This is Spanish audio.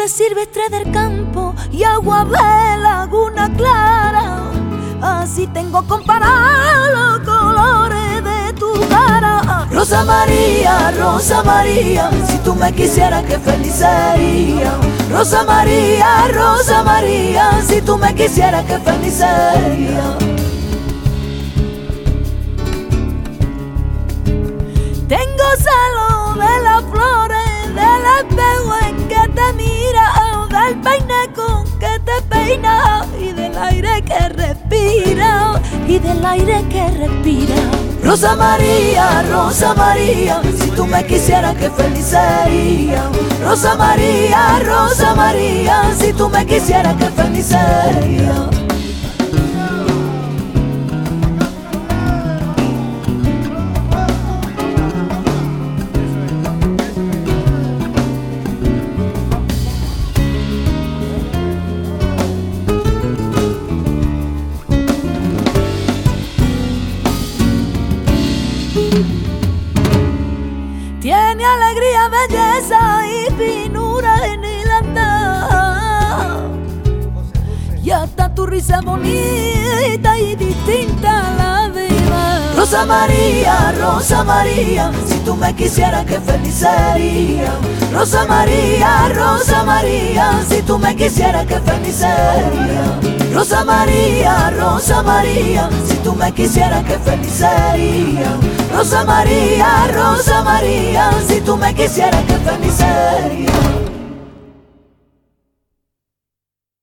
de silvestre del campo y agua de laguna clara. Así tengo comparados los colores de tu cara. Rosa María, si tú me quisieras qué feliz sería. Rosa María, si tú me quisieras qué feliz sería. Tengo celo de las flores, del espejo en que te mira, del peine con que te peina y del aire que respira, y del aire que respira. Rosa María, si tú me quisieras qué feliz sería. Rosa María, si tú me quisieras qué feliz sería. Tiene alegría, belleza y finura en el andar, y hasta tu risa bonita y distinta a la vida. Rosa María, si tú me quisieras qué feliz sería. Rosa María, si tú me quisieras qué feliz sería. Rosa María, si tú me quisieras qué feliz sería. Rosa María, si tú me quisieras qué feliz sería.